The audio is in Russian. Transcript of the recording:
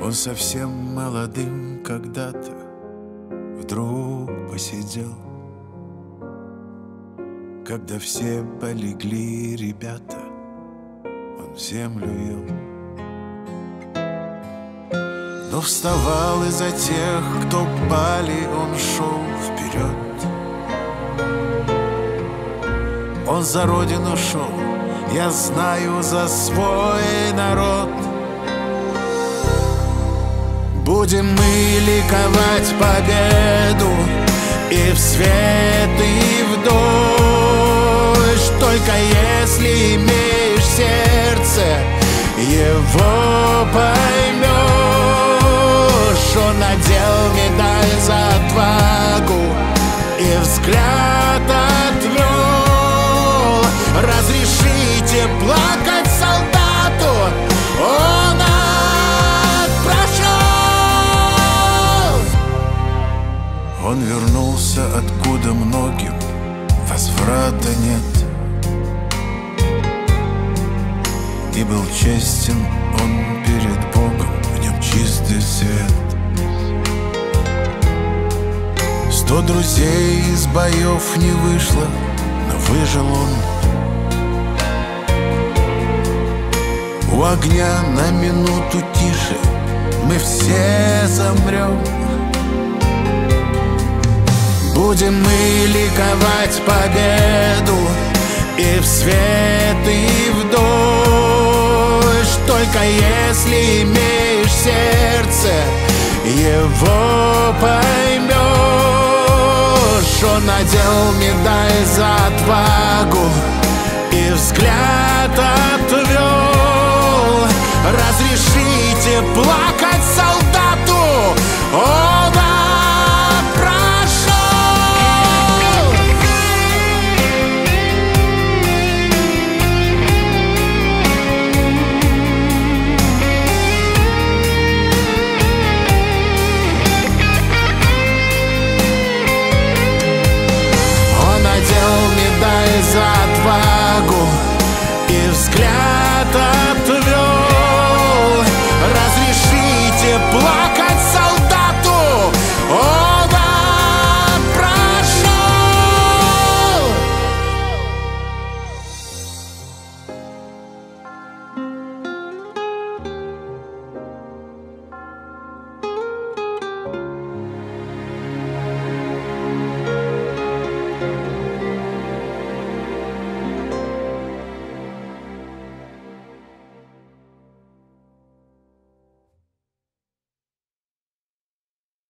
Он совсем молодым когда-то вдруг посидел, когда все полегли ребята, он землю ел. Но вставал из-за тех, кто пали, он шел вперед. Он за родину шел, я знаю, за свой народ. Будем мы ликовать победу и в свет, и в дождь, только если имеешь сердце, его поймешь. Он надел медаль за отвагу и взгляд отвел. Разрешите плакать солдату, он Он вернулся, откуда многим возврата нет, и был честен он перед Богом, в нем чистый свет. 100 друзей из боев не вышло, но выжил он. У огня на минуту тише мы все замрем. Будем мы ликовать победу и в свет, и в дождь, только если имеешь сердце, его поймешь. Он надел медаль за отвагу и взгляд отвел. Разрешите плакать солдату, он за отвагу и взгляд